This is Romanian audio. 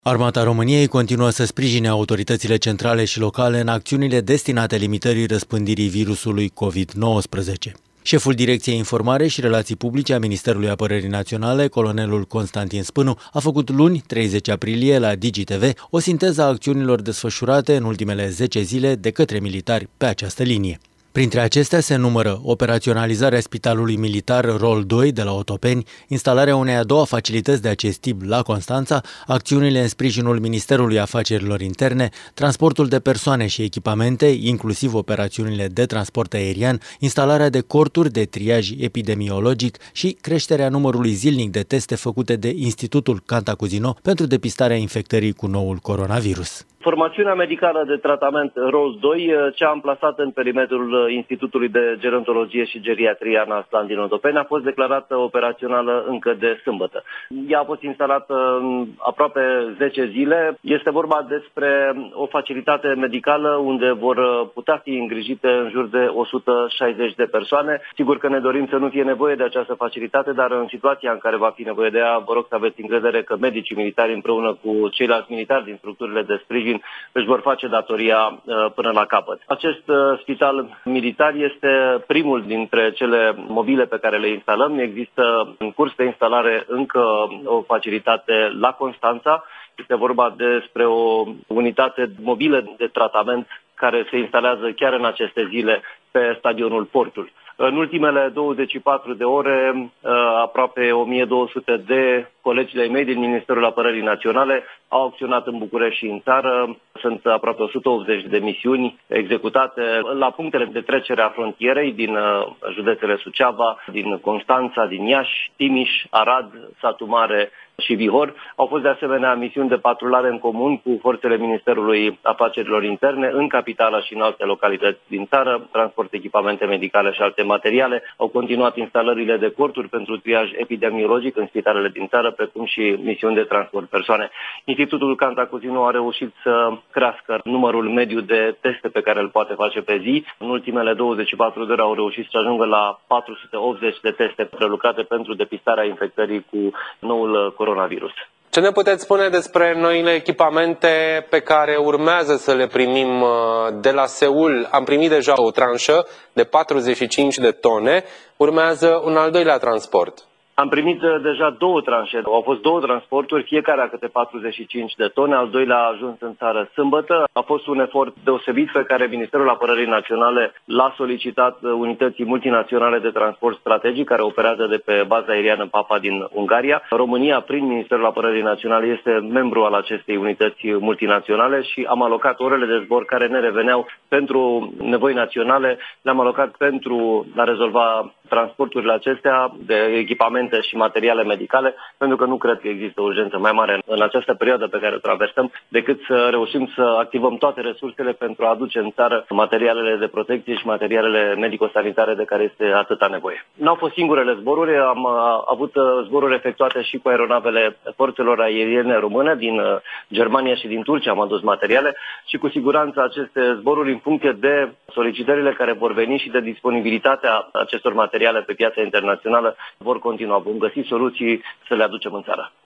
Armata României continuă să sprijine autoritățile centrale și locale în acțiunile destinate limitării răspândirii virusului COVID-19. Șeful Direcției Informare și Relații Publice a Ministerului Apărării Naționale, colonelul Constantin Spânu, a făcut luni, 30 aprilie, la DigiTV, o sinteză a acțiunilor desfășurate în ultimele 10 zile de către militari pe această linie. Printre acestea se numără operaționalizarea Spitalului Militar Rol 2 de la Otopeni, instalarea unei a doua facilități de acest tip la Constanța, acțiunile în sprijinul Ministerului Afacerilor Interne, transportul de persoane și echipamente, inclusiv operațiunile de transport aerian, instalarea de corturi de triaj epidemiologic și creșterea numărului zilnic de teste făcute de Institutul Cantacuzino pentru depistarea infectării cu noul coronavirus. Formațiunea medicală de tratament Rol 2, cea amplasată în perimetrul Institutului de Gerontologie și Geriatrie Ana Aslan din Otopeni, a fost declarată operațională încă de sâmbătă. Ea a fost instalată aproape 10 zile. Este vorba despre o facilitate medicală unde vor putea fi îngrijite în jur de 160 de persoane. Sigur că ne dorim să nu fie nevoie de această facilitate, dar în situația în care va fi nevoie de ea, vă rog să aveți încredere că medicii militari împreună cu ceilalți militari din structurile de sprijin își vor face datoria până la capăt. Acest spital militar este primul dintre cele mobile pe care le instalăm. Există în curs de instalare încă o facilitate la Constanța. Este vorba despre o unitate mobilă de tratament care se instalează chiar în aceste zile pe stadionul Portul. În ultimele 24 de ore, aproape 1200 de colegi de-ai mei din Ministerul Apărării Naționale au acționat în București și în țară. Sunt aproape 180 de misiuni executate la punctele de trecere a frontierei din județele Suceava, din Constanța, din Iași, Timiș, Arad, Satu Mare și Bihor. Au fost de asemenea misiuni de patrulare în comun cu forțele Ministerului Afacerilor Interne în capitală și în alte localități din țară, transport echipamente medicale și alte materiale. Au continuat instalările de corturi pentru triaj epidemiologic în spitalele din țară, precum și misiuni de transport persoane. Institutul Cantacuzino a reușit să crească numărul mediu de teste pe care îl poate face pe zi. În ultimele 24 de ore au reușit să ajungă la 480 de teste prelucrate pentru depistarea infectării cu noul coronavirus. Ce ne puteți spune despre noile echipamente pe care urmează să le primim de la Seul? Am primit deja o tranșă de 45 de tone, urmează un al doilea transport. Am primit deja două tranșe. Au fost două transporturi, fiecare a câte 45 de tone, al doilea a ajuns în țară sâmbătă. A fost un efort deosebit pe care Ministerul Apărării Naționale l-a solicitat unității multinaționale de transport strategic care operează de pe baza aeriană Papa din Ungaria. România, prin Ministerul Apărării Naționale, este membru al acestei unități multinaționale și am alocat orele de zbor care ne reveneau pentru nevoi naționale, le-am alocat pentru a rezolva transporturile acestea de echipamente și materiale medicale, pentru că nu cred că există urgență mai mare în această perioadă pe care o traversăm, decât să reușim să activăm toate resursele pentru a aduce în țară materialele de protecție și materialele medico-sanitare de care este atâta nevoie. N-au fost singurele zboruri, am avut zboruri efectuate și cu aeronavele forțelor aeriene române din Germania și din Turcia, am adus materiale și cu siguranță aceste zboruri, în funcție de solicitările care vor veni și de disponibilitatea acestor materiale pe piața internațională, vor continua. Vom găsi soluții să le aducem în țară.